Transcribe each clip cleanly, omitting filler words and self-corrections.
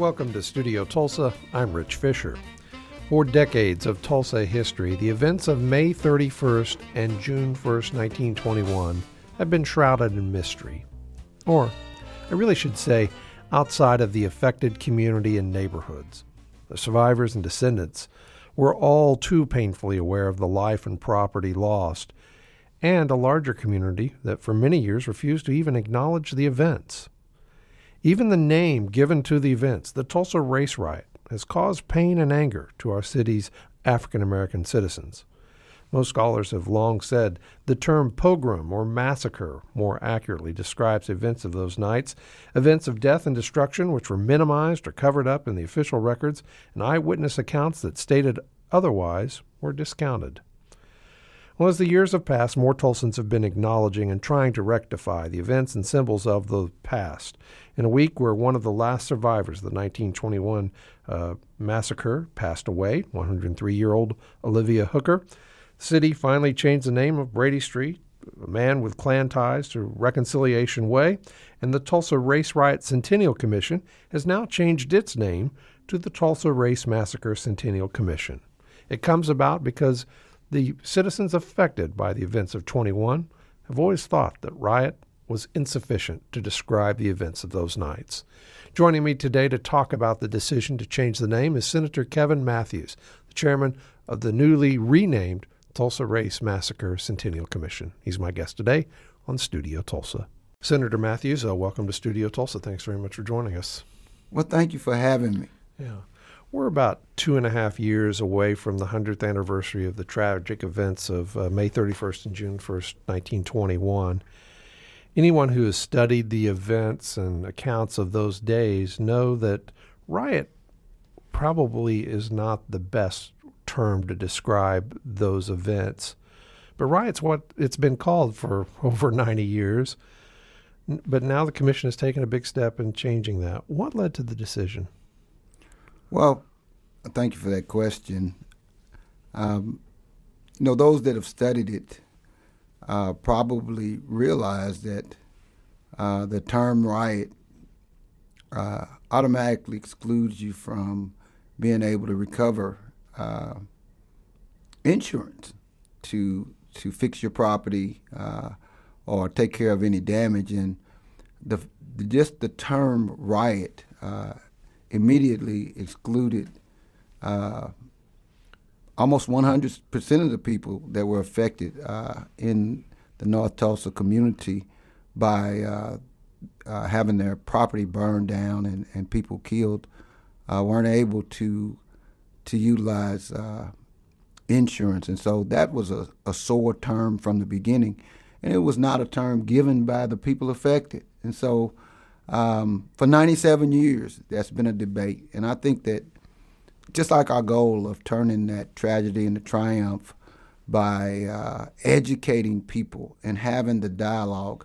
Welcome to Studio Tulsa. I'm Rich Fisher. For decades of Tulsa history, the events of May 31st and June 1st, 1921 have been shrouded in mystery. Or, I really should say, outside of the affected community and neighborhoods. The survivors and descendants were all too painfully aware of the life and property lost, and a larger community that for many years refused to even acknowledge the events. Even the name given to the events, the Tulsa Race Riot, has caused pain and anger to our city's African-American citizens. Most scholars have long said the term pogrom or massacre more accurately describes events of those nights, events of death and destruction which were minimized or covered up in the official records, and eyewitness accounts that stated otherwise were discounted. Well, as the years have passed, more Tulsans have been acknowledging and trying to rectify the events and symbols of the past. In a week where one of the last survivors of the 1921 massacre passed away, 103-year-old Olivia Hooker, the city finally changed the name of Brady Street, a man with Klan ties, to Reconciliation Way, and the Tulsa Race Riot Centennial Commission has now changed its name to the Tulsa Race Massacre Centennial Commission. It comes about because the citizens affected by the events of 21 have always thought that riot was insufficient to describe the events of those nights. Joining me today to talk about the decision to change the name is Senator Kevin Matthews, the chairman of the newly renamed Tulsa Race Massacre Centennial Commission. He's my guest today on Studio Tulsa. Senator Matthews, welcome to Studio Tulsa. Thanks very much for joining us. Well, thank you for having me. Yeah. We're about 2.5 years away from the 100th anniversary of the tragic events of May 31st and June 1st, 1921. Anyone who has studied the events and accounts of those days know that riot probably is not the best term to describe those events. But riot's what it's been called for over 90 years. But now the commission has taken a big step in changing that. What led to the decision? Well, thank you for that question. Those that have studied it probably realize that the term riot automatically excludes you from being able to recover insurance to fix your property or take care of any damage. And just the term riot immediately excluded almost 100% of the people that were affected in the North Tulsa community by having their property burned down and people killed, weren't able to utilize insurance. And so that was a sore term from the beginning, and it was not a term given by the people affected. And so for 97 years, that's been a debate. And I think that just like our goal of turning that tragedy into triumph by educating people and having the dialogue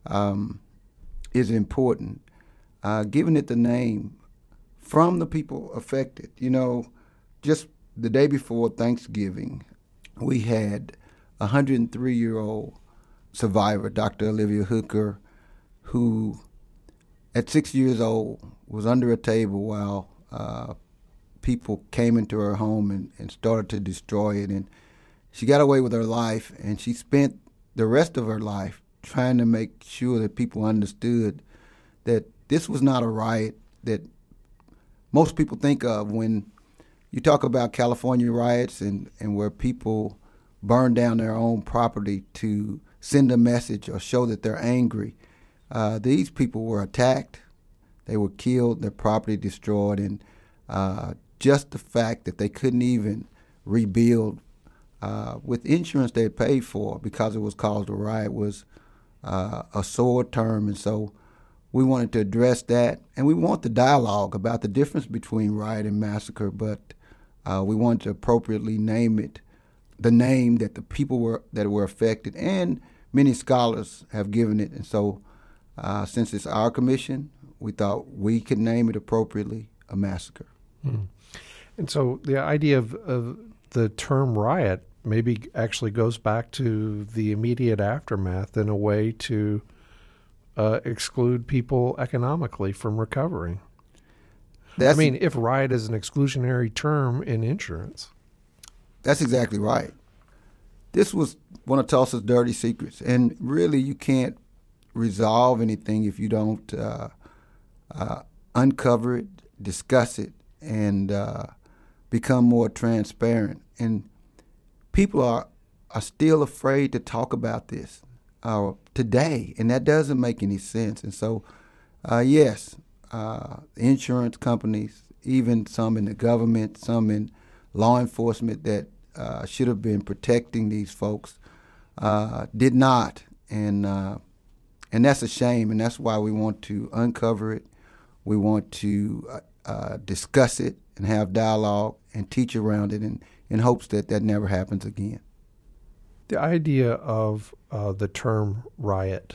is important, giving it the name from the people affected. Just the day before Thanksgiving, we had a 103-year-old survivor, Dr. Olivia Hooker, who at 6 years old was under a table while people came into her home and started to destroy it. And she got away with her life, and she spent the rest of her life trying to make sure that people understood that this was not a riot that most people think of when you talk about California riots and where people burn down their own property to send a message or show that they're angry. These people were attacked, they were killed, their property destroyed, and just the fact that they couldn't even rebuild with insurance they had paid for because it was caused a riot was a sore term. And so we wanted to address that, and we want the dialogue about the difference between riot and massacre, but we wanted to appropriately name it the name that the people that were affected, and many scholars have given it. And so since it's our commission, we thought we could name it appropriately a massacre. Mm. And so the idea of the term riot maybe actually goes back to the immediate aftermath in a way to exclude people economically from recovering. I mean, if riot is an exclusionary term in insurance. That's exactly right. This was one of Tulsa's dirty secrets, and really you can't resolve anything if you don't uncover it, discuss it, and become more transparent. And people are still afraid to talk about this today, and that doesn't make any sense. And so, yes, insurance companies, even some in the government, some in law enforcement that should have been protecting these folks, did not, and that's a shame. And that's why we want to uncover it. We want to discuss it and have dialogue and teach around it, in hopes that that never happens again. The idea of the term riot,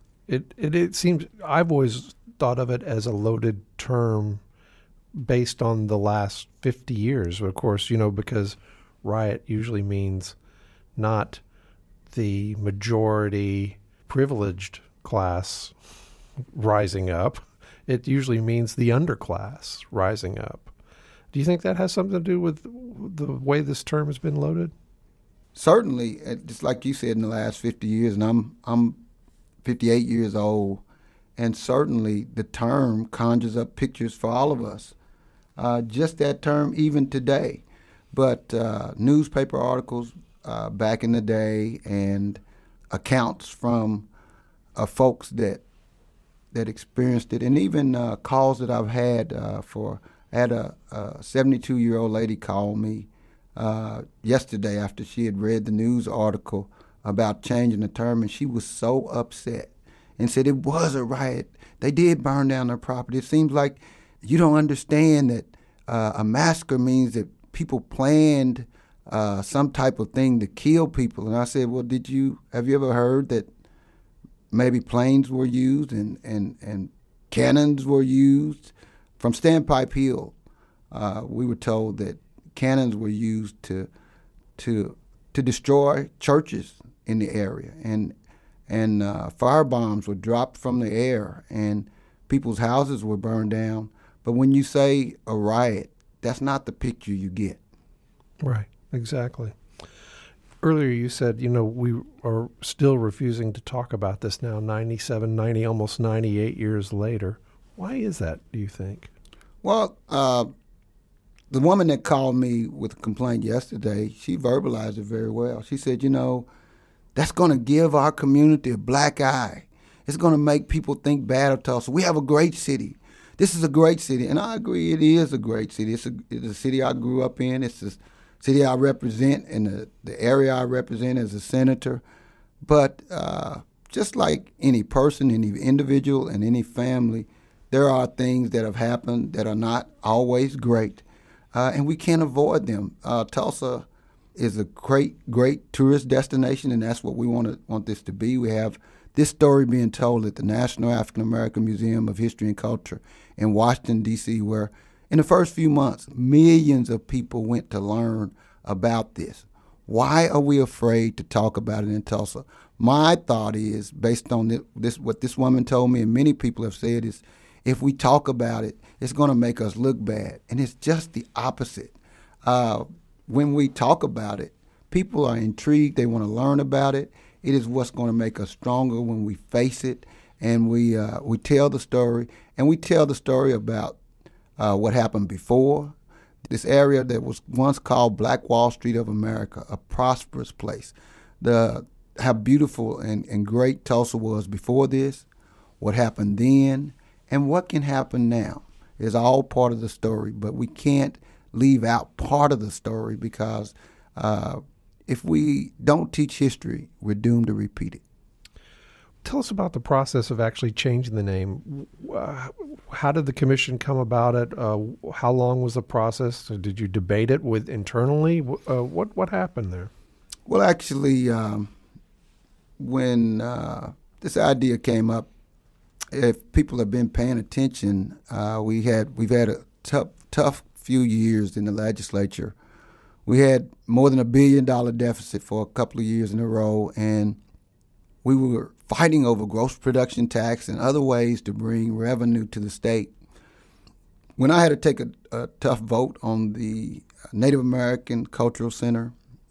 it seems, I've always thought of it as a loaded term based on the last 50 years. Of course, because riot usually means not the majority privileged class rising up. It usually means the underclass rising up. Do you think that has something to do with the way this term has been loaded? Certainly, just like you said, in the last 50 years, and I'm 58 years old, and certainly the term conjures up pictures for all of us. Just that term, even today. But newspaper articles back in the day, and accounts from folks that experienced it, and even calls that I've had I had a 72-year-old lady call me yesterday after she had read the news article about changing the term, and she was so upset and said it was a riot. They did burn down their property. It seems like you don't understand that a massacre means that people planned some type of thing to kill people. And I said, well, have you ever heard that maybe planes were used and cannons were used? From Standpipe Hill, we were told that cannons were used to destroy churches in the area, and firebombs were dropped from the air, and people's houses were burned down. But when you say a riot, that's not the picture you get. Right, exactly. Earlier you said, we are still refusing to talk about this now, 97, 90, almost 98 years later. Why is that, do you think? Well, the woman that called me with a complaint yesterday, she verbalized it very well. She said, that's going to give our community a black eye. It's going to make people think bad of Tulsa. We have a great city. This is a great city. And I agree, it is a great city. It's a city I grew up in. It's the city I represent and the area I represent as a senator. But just like any person, any individual, and any family, there are things that have happened that are not always great, and we can't avoid them. Tulsa is a great tourist destination, and that's what we want this to be. We have this story being told at the National African American Museum of History and Culture in Washington, D.C., where in the first few months, millions of people went to learn about this. Why are we afraid to talk about it in Tulsa? My thought is, based on what this woman told me and many people have said, is if we talk about it, it's going to make us look bad. And it's just the opposite. When we talk about it, people are intrigued. They want to learn about it. It is what's going to make us stronger when we face it, and we tell the story. And we tell the story about what happened before. This area that was once called Black Wall Street of America, a prosperous place. How beautiful and great Tulsa was before this, what happened then, and what can happen now is all part of the story. But we can't leave out part of the story because if we don't teach history, we're doomed to repeat it. Tell us about the process of actually changing the name. How did the commission come about it? How long was the process? Did you debate it internally? What happened there? Well, actually, when this idea came up, if people have been paying attention, we've had a tough few years in the legislature. We had more than $1 billion deficit for a couple of years in a row, and we were fighting over gross production tax and other ways to bring revenue to the state. when I had to take a tough vote on the Native American Cultural Center,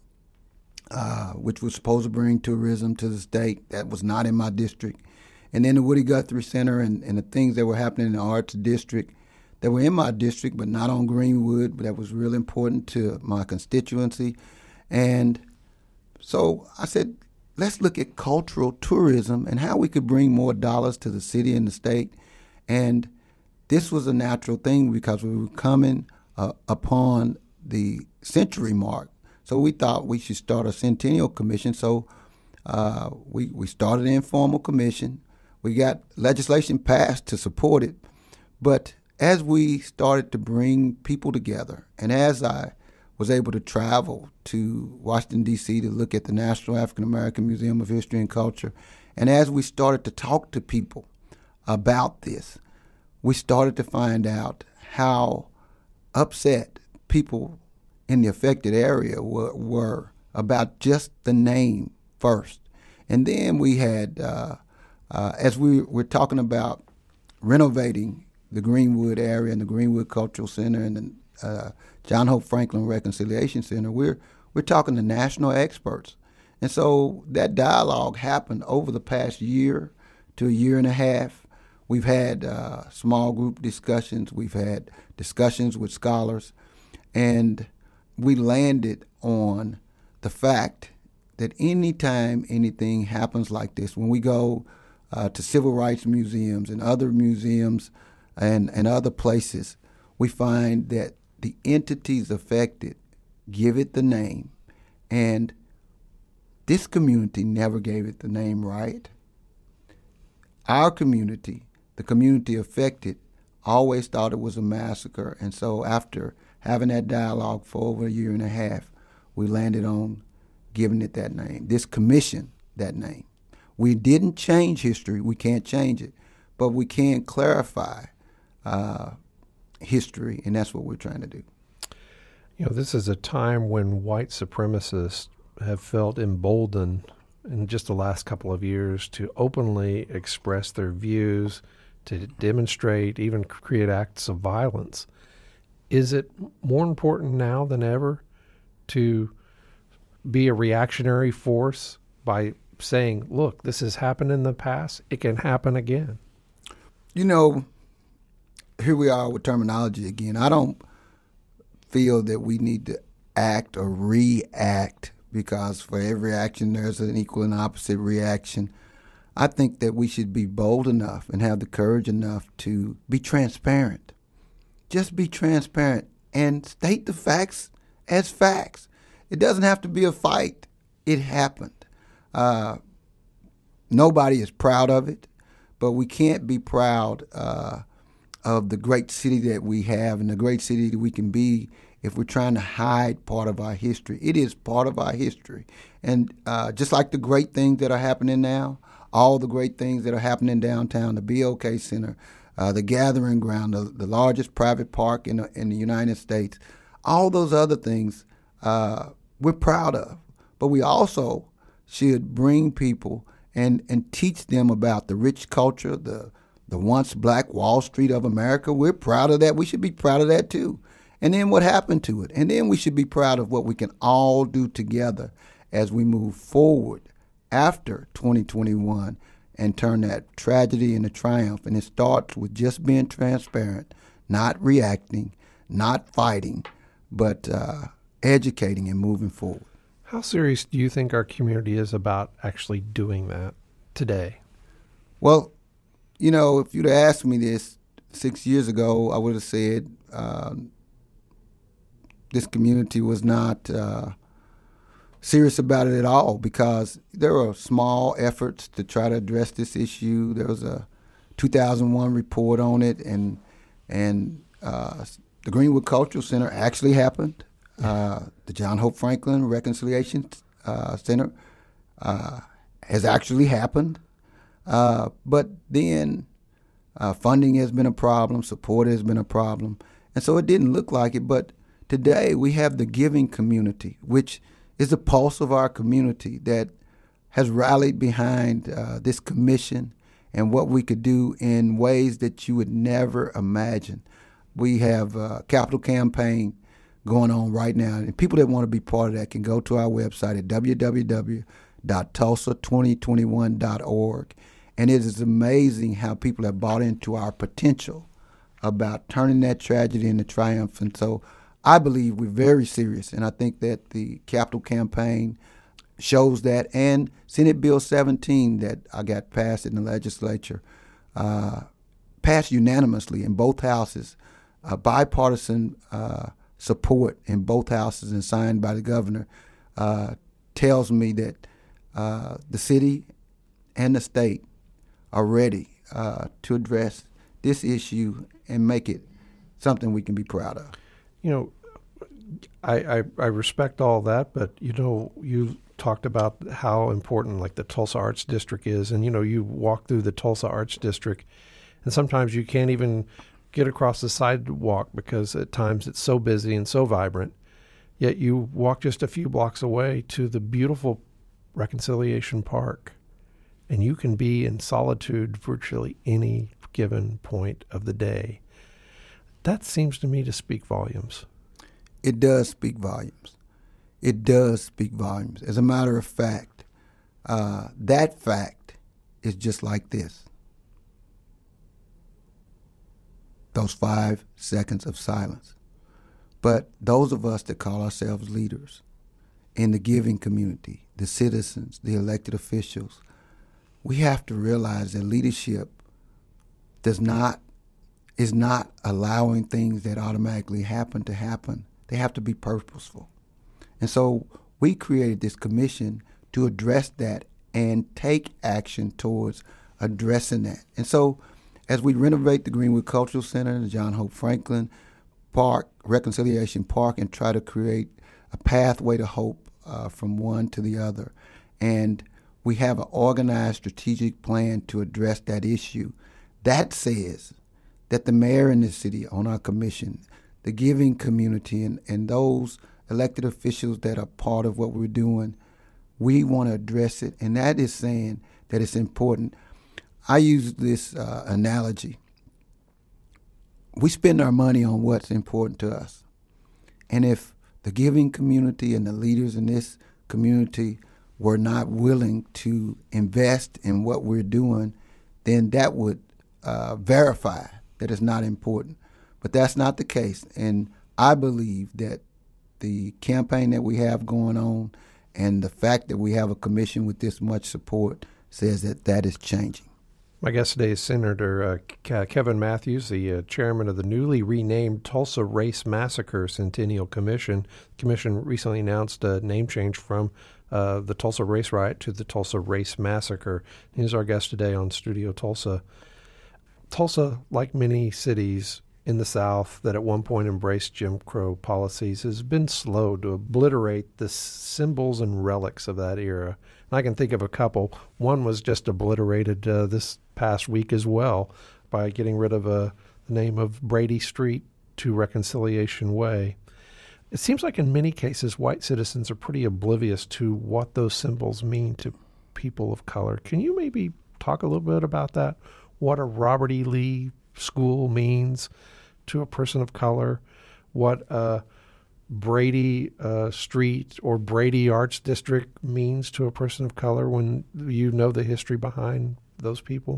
which was supposed to bring tourism to the state, that was not in my district, and then the Woody Guthrie Center and the things that were happening in the Arts District that were in my district but not on Greenwood, but that was really important to my constituency. And so I said, let's look at cultural tourism and how we could bring more dollars to the city and the state. And this was a natural thing because we were coming upon the century mark. So we thought we should start a Centennial Commission. So we started an informal commission. We got legislation passed to support it. But as we started to bring people together, and as I was able to travel to Washington, D.C. to look at the National African American Museum of History and Culture, and as we started to talk to people about this, we started to find out how upset people in the affected area were about just the name first. And then we had, as we were talking about renovating the Greenwood area and the Greenwood Cultural Center and the John Hope Franklin Reconciliation Center, we're talking to national experts. And so that dialogue happened over the past year to a year and a half. We've had small group discussions. We've had discussions with scholars. And we landed on the fact that anytime anything happens like this, when we go to civil rights museums and other museums and other places, we find that the entities affected give it the name. And this community never gave it the name right. Our community, the community affected, always thought it was a massacre. And so after having that dialogue for over a year and a half, we landed on giving it that name, this commission that name. We didn't change history. We can't change it. But we can clarify history, and that's what we're trying to do. You know, this is a time when white supremacists have felt emboldened in just the last couple of years to openly express their views, to demonstrate, even create acts of violence. Is it more important now than ever to be a reactionary force by saying, look, this has happened in the past, it can happen again? You know, here we are with terminology again. I don't feel that we need to act or react because for every action there's an equal and opposite reaction. I think that we should be bold enough and have the courage enough to be transparent. Just be transparent and state the facts as facts. It doesn't have to be a fight. It happened. Nobody is proud of it, but we can't be proud of the great city that we have and the great city that we can be if we're trying to hide part of our history. It is part of our history. And just like the great things that are happening now, all the great things that are happening downtown, the BOK Center, the Gathering Ground, the largest private park in the United States, all those other things we're proud of. But we also should bring people and teach them about the rich culture, the once black Wall Street of America. We're proud of that. We should be proud of that too. And then what happened to it. And then we should be proud of what we can all do together as we move forward after 2021 and turn that tragedy into triumph. And it starts with just being transparent, not reacting, not fighting, but educating and moving forward. How serious do you think our community is about actually doing that today? Well, you know, if you'd have asked me this 6 years ago, I would have said this community was not serious about it at all because there were small efforts to try to address this issue. There was a 2001 report on it, and the Greenwood Cultural Center actually happened. The John Hope Franklin Reconciliation Center has actually happened. But then funding has been a problem, support has been a problem, and so it didn't look like it. But today we have the giving community, which is the pulse of our community that has rallied behind this commission and what we could do in ways that you would never imagine. We have a capital campaign going on right now. And people that want to be part of that can go to our website at www.tulsa2021.org. And it is amazing how people have bought into our potential about turning that tragedy into triumph. And so I believe we're very serious. And I think that the capital campaign shows that. And Senate Bill 17 that I got passed in the legislature, passed unanimously in both houses, bipartisan support in both houses and signed by the governor, tells me that the city and the state are ready to address this issue and make it something we can be proud of. You know, I respect all that, but, you know, you talked about how important like the Tulsa Arts District is. And, you know, you walk through the Tulsa Arts District and sometimes you can't even get across the sidewalk because at times it's so busy and so vibrant. Yet you walk just a few blocks away to the beautiful Reconciliation Park, and you can be in solitude virtually any given point of the day. That seems to me to speak volumes. It does speak volumes. It does speak volumes. As a matter of fact, that fact is just like this. Those 5 seconds of silence. But those of us that call ourselves leaders in the giving community, the citizens, the elected officials, we have to realize that leadership is not allowing things that automatically happen to happen. They have to be purposeful. And so we created this commission to address that and take action towards addressing that. And so as we renovate the Greenwood Cultural Center, the John Hope Franklin Park, Reconciliation Park, and try to create a pathway to hope from one to the other. And we have an organized strategic plan to address that issue. That says that the mayor in this city on our commission, the giving community, and those elected officials that are part of what we're doing, we want to address it. And that is saying that it's important. I use this analogy. We spend our money on what's important to us. And if the giving community and the leaders in this community were not willing to invest in what we're doing, then that would verify that it's not important. But that's not the case. And I believe that the campaign that we have going on and the fact that we have a commission with this much support says that that is changing. My guest today is Senator Kevin Matthews, the chairman of the newly renamed Tulsa Race Massacre Centennial Commission. The commission recently announced a name change from the Tulsa Race Riot to the Tulsa Race Massacre. He's our guest today on Studio Tulsa. Tulsa, like many cities in the South that at one point embraced Jim Crow policies, has been slow to obliterate the symbols and relics of that era. And I can think of a couple. One was just obliterated this past week as well by getting rid of the name of Brady Street to Reconciliation Way. It seems like in many cases white citizens are pretty oblivious to what those symbols mean to people of color. Can you maybe talk a little bit about that? What a Robert E. Lee school means to a person of color, what Brady Street or Brady Arts District means to a person of color when you know the history behind those people?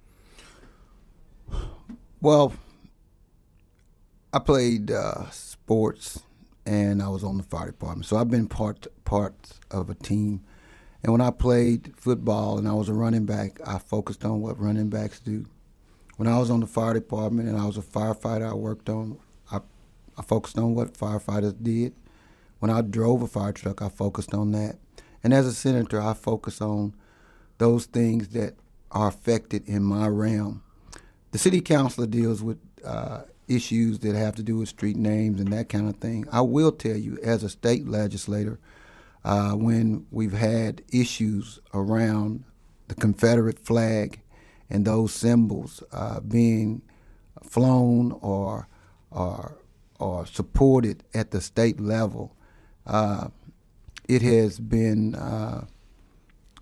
Well, I played sports and I was on the fire department. So I've been part of a team. And when I played football and I was a running back, I focused on what running backs do. When I was on the fire department and I was a firefighter, I focused on what firefighters did. When I drove a fire truck, I focused on that. And as a senator, I focus on those things that are affected in my realm. The city councilor deals with issues that have to do with street names and that kind of thing. I will tell you, as a state legislator, when we've had issues around the Confederate flag and those symbols being flown or supported at the state level, it has been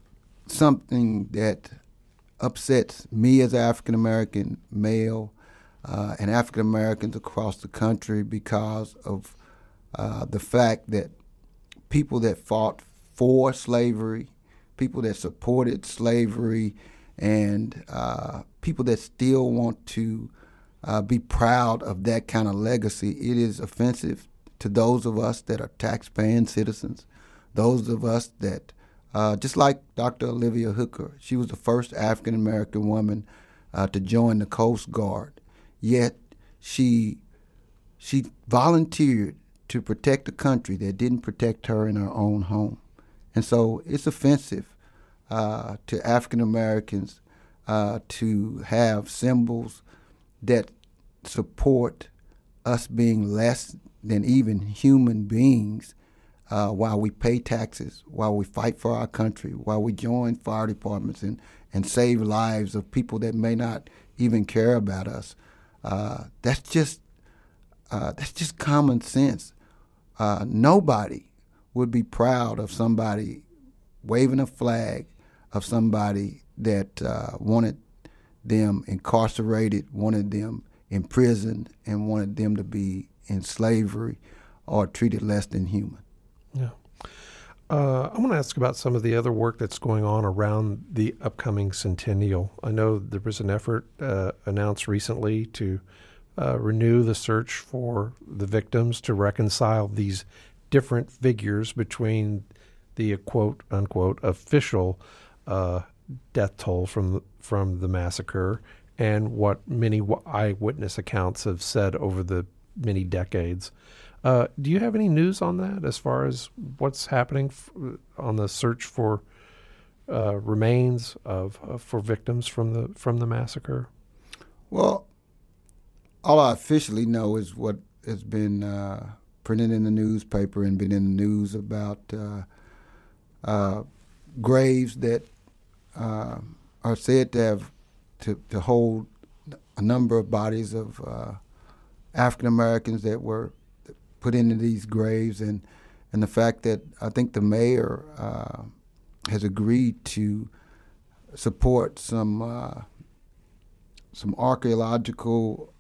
something that upsets me as an African-American male, and African Americans across the country because of the fact that people that fought for slavery, people that supported slavery, and people that still want to be proud of that kind of legacy, it is offensive to those of us that are tax-paying citizens, those of us that, just like Dr. Olivia Hooker, she was the first African-American woman to join the Coast Guard, yet she volunteered to protect a country that didn't protect her in her own home. And so it's offensive to African Americans to have symbols that support us being less than even human beings while we pay taxes, while we fight for our country, while we join fire departments and save lives of people that may not even care about us. That's just common sense. Nobody would be proud of somebody waving a flag of somebody that wanted them incarcerated, wanted them imprisoned, and wanted them to be in slavery or treated less than human. Yeah. I want to ask about some of the other work that's going on around the upcoming centennial. I know there was an effort announced recently to renew the search for the victims, to reconcile these different figures between the quote unquote official death toll from the massacre and what many eyewitness accounts have said over the many decades. Do you have any news on that as far as what's happening on the search for remains for victims from the massacre? Well, all I officially know is what has been printed in the newspaper and been in the news about graves that are said to have to hold a number of bodies of African Americans that were put into these graves, and the fact that I think the mayor has agreed to support some archaeological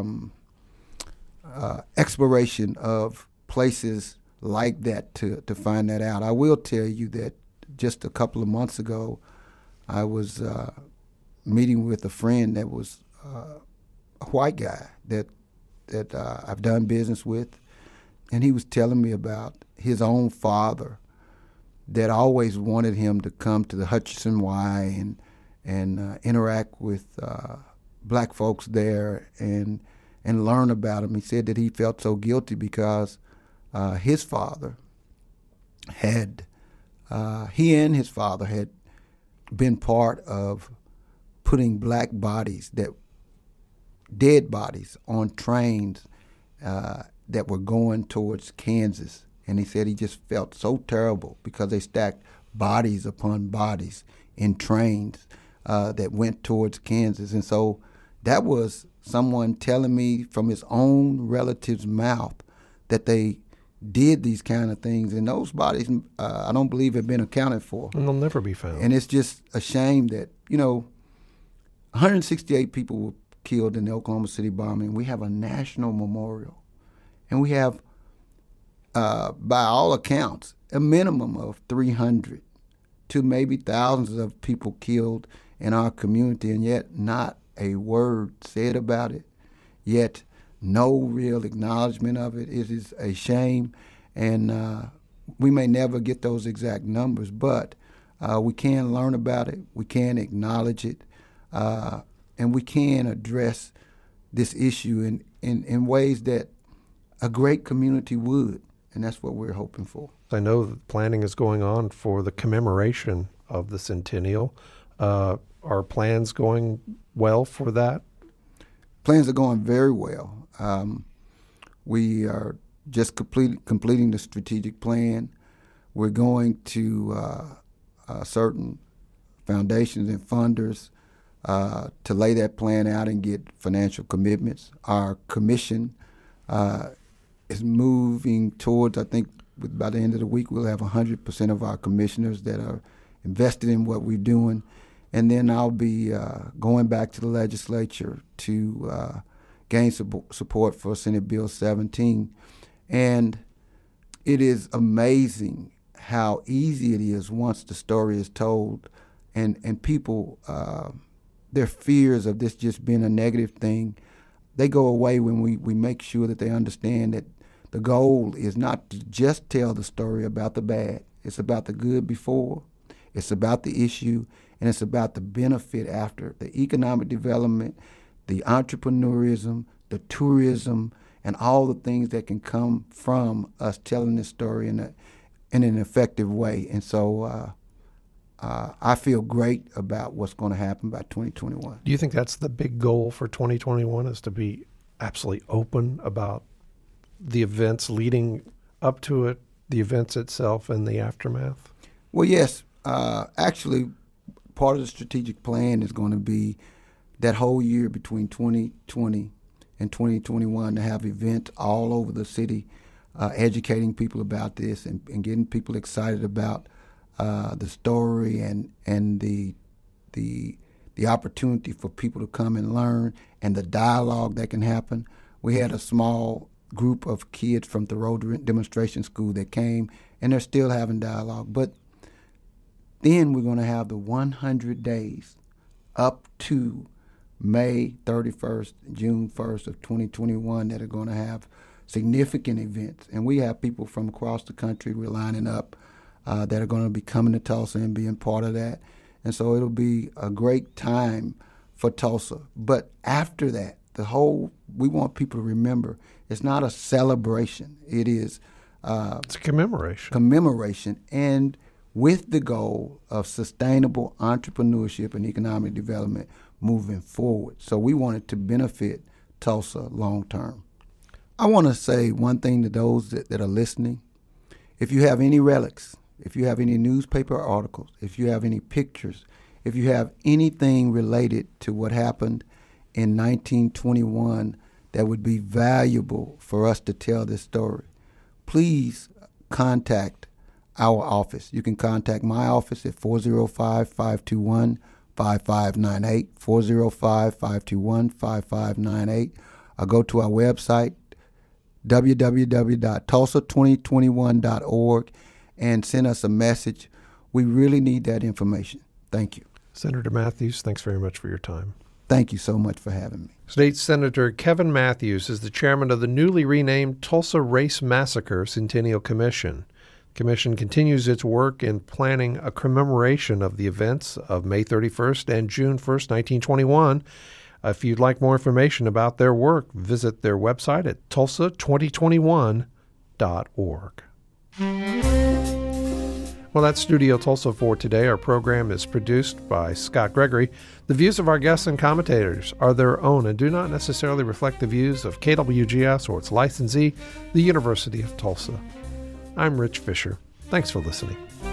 exploration of places like that to find that out. I will tell you that just a couple of months ago, I was meeting with a friend that was a white guy that I've done business with, and he was telling me about his own father that always wanted him to come to the Hutchinson Y and interact with black folks there and learn about him. He said that he felt so guilty because his father had he and his father had been part of putting black bodies, dead bodies, on trains that were going towards Kansas. And he said he just felt so terrible because they stacked bodies upon bodies in trains that went towards Kansas. And so that was someone telling me from his own relative's mouth that they did these kind of things. And those bodies, I don't believe, have been accounted for. And they'll never be found. And it's just a shame that, 168 people were killed in the Oklahoma City bombing. We have a national memorial. And we have, by all accounts, a minimum of 300 to maybe thousands of people killed in our community, and yet not a word said about it, yet no real acknowledgement of it. It is a shame, and we may never get those exact numbers, but we can learn about it, we can acknowledge it, and we can address this issue in ways that a great community would, and that's what we're hoping for. I know that planning is going on for the commemoration of the centennial. Are plans going well for that? Plans are going very well. We are just completing the strategic plan. We're going to certain foundations and funders to lay that plan out and get financial commitments. Our commission is moving towards, I think, by the end of the week, we'll have 100% of our commissioners that are invested in what we're doing. And then I'll be going back to the legislature to gained support for Senate Bill 17. And it is amazing how easy it is once the story is told, and people, their fears of this just being a negative thing, they go away when we make sure that they understand that the goal is not to just tell the story about the bad. It's about the good before, it's about the issue, and it's about the benefit after, the economic development, the entrepreneurism, the tourism, and all the things that can come from us telling this story in an effective way. And so I feel great about what's going to happen by 2021. Do you think that's the big goal for 2021, is to be absolutely open about the events leading up to it, the events itself, and the aftermath? Well, yes. Actually, part of the strategic plan is going to be that whole year between 2020 and 2021 to have events all over the city, educating people about this and getting people excited about the story and the opportunity for people to come and learn and the dialogue that can happen. We had a small group of kids from Thoreau Demonstration School that came, and they're still having dialogue. But then we're going to have the 100 days up to May 31st, June 1st of 2021 that are going to have significant events. And we have people from across the country we're lining up that are going to be coming to Tulsa and being part of that. And so it'll be a great time for Tulsa. But after that, we want people to remember, it's not a celebration. It is it's a commemoration. Commemoration, and with the goal of sustainable entrepreneurship and economic development moving forward. So we want it to benefit Tulsa long term. I want to say one thing to those that are listening. If you have any relics, if you have any newspaper articles, if you have any pictures, if you have anything related to what happened in 1921 that would be valuable for us to tell this story, please contact our office. You can contact my office at 405-521-5598, 405-521-5598, or go to our website, www.tulsa2021.org, and send us a message. We really need that information. Thank you. Senator Matthews, thanks very much for your time. Thank you so much for having me. State Senator Kevin Matthews is the chairman of the newly renamed Tulsa Race Massacre Centennial Commission. The commission continues its work in planning a commemoration of the events of May 31st and June 1st, 1921. If you'd like more information about their work, visit their website at tulsa2021.org. Well, that's Studio Tulsa for today. Our program is produced by Scott Gregory. The views of our guests and commentators are their own and do not necessarily reflect the views of KWGS or its licensee, the University of Tulsa. I'm Rich Fisher. Thanks for listening.